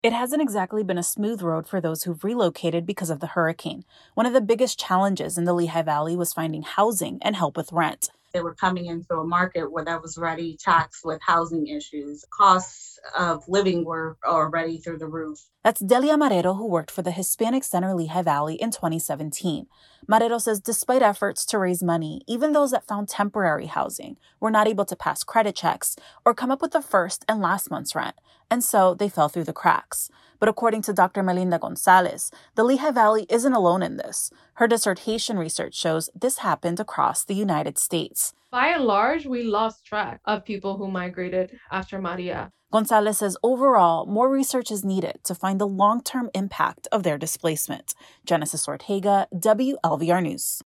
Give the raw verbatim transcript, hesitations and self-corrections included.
It hasn't exactly been a smooth road for those who've relocated because of the hurricane. One of the biggest challenges in the Lehigh Valley was finding housing and help with rent. They were coming into a market where that was already taxed with housing issues. Costs of living were already through the roof. That's Delia Marrero, who worked for the Hispanic Center Lehigh Valley in twenty seventeen. Marrero says despite efforts to raise money, even those that found temporary housing were not able to pass credit checks or come up with the first and last month's rent, and so they fell through the cracks. But according to Doctor Melinda Gonzalez, the Lehigh Valley isn't alone in this. Her dissertation research shows this happened across the United States. By and large, we lost track of people who migrated after Maria. Gonzalez says overall, more research is needed to find the long-term impact of their displacement. Genesis Ortega, W L V R News.